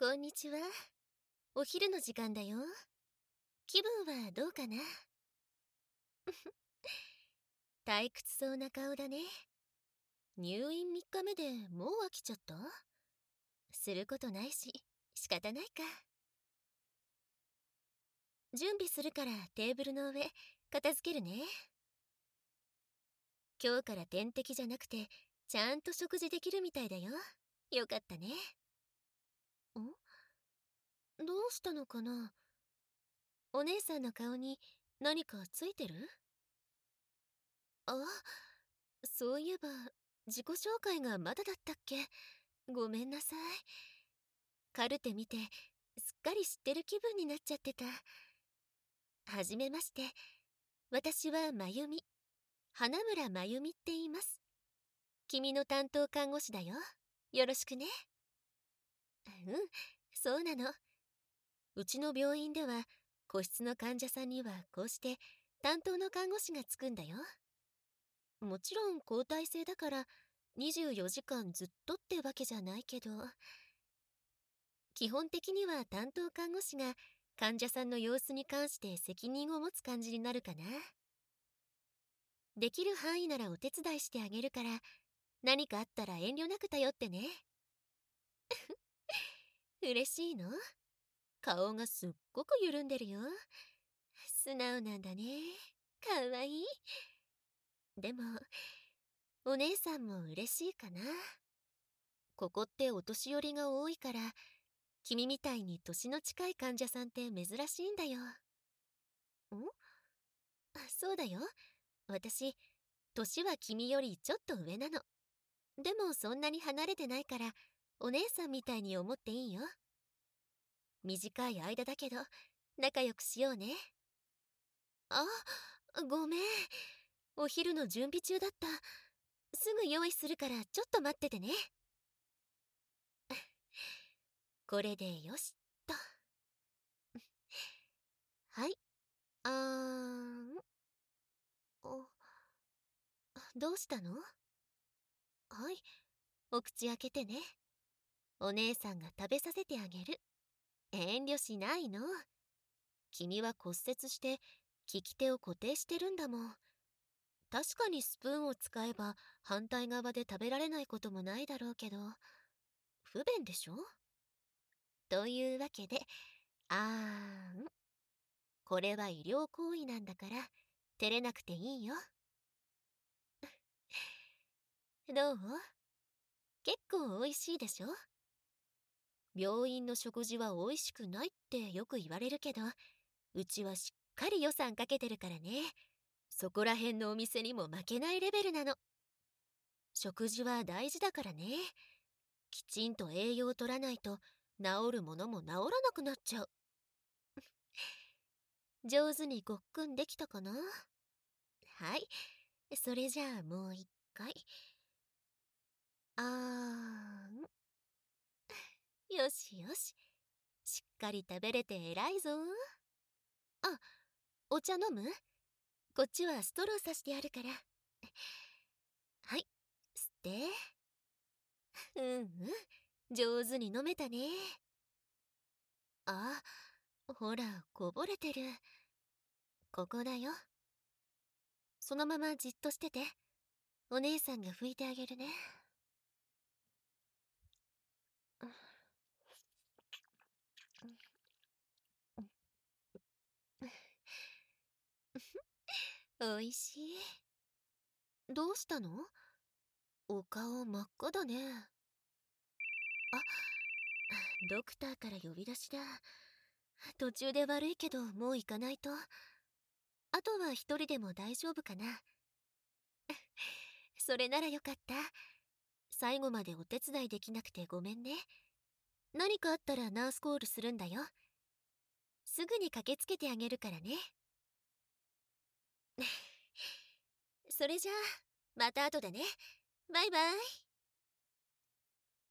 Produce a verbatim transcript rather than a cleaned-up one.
こんにちは。お昼の時間だよ。気分はどうかな？退屈そうな顔だね。入院みっかめでもう飽きちゃった？することないし、仕方ないか。準備するからテーブルの上、片付けるね。今日から点滴じゃなくて、ちゃんと食事できるみたいだよ。よかったね。ん？どうしたのかな？お姉さんの顔に何かついてる？あ、そういえば、自己紹介がまだだったっけ？ごめんなさい。カルテ見て、すっかり知ってる気分になっちゃってた。はじめまして。私はまゆみ。花村まゆみって言います。君の担当看護師だよ。よろしくね。うん、そうなの。うちの病院では、個室の患者さんにはこうして担当の看護師がつくんだよ。もちろん交代制だからにじゅうよじかんずっとってわけじゃないけど、基本的には担当看護師が患者さんの様子に関して責任を持つ感じになるかな。できる範囲ならお手伝いしてあげるから、何かあったら遠慮なく頼ってね。嬉しいの？顔がすっごく緩んでるよ。素直なんだね。かわいい。でも、お姉さんも嬉しいかな。ここってお年寄りが多いから、君みたいに年の近い患者さんって珍しいんだよ。ん？あ、そうだよ。私、年は君よりちょっと上なの。でもそんなに離れてないから、お姉さんみたいに思っていいよ。短い間だけど、仲良くしようね。あ、ごめん。お昼の準備中だった。すぐ用意するからちょっと待っててね。これでよしっと。はい。あーん。お、どうしたの？はい。お口開けてね。お姉さんが食べさせてあげる。遠慮しないの。君は骨折して利き手を固定してるんだもん。確かにスプーンを使えば反対側で食べられないこともないだろうけど、不便でしょ？というわけで、あーん。これは医療行為なんだから、照れなくていいよ。どう？結構美味しいでしょ？病院の食事は美味しくないってよく言われるけど、うちはしっかり予算かけてるからね。そこら辺のお店にも負けないレベルなの。食事は大事だからね。きちんと栄養を取らないと治るものも治らなくなっちゃう。上手にごっくんできたかな？はい。それじゃあもう一回。あーん。よしよし。しっかり食べれて偉いぞ。あ、お茶飲む？こっちはストローさしてあるから。はい、吸って。うんうん、上手に飲めたね。あ、ほら、こぼれてる。ここだよ。そのままじっとしてて。お姉さんが拭いてあげるね。おいしい。どうしたの？お顔真っ赤だね。あ、ドクターから呼び出しだ。途中で悪いけどもう行かないと。あとは一人でも大丈夫かな。それならよかった。最後までお手伝いできなくてごめんね。何かあったらナースコールするんだよ。すぐに駆けつけてあげるからね。それじゃあ、また後でね。バイバイ。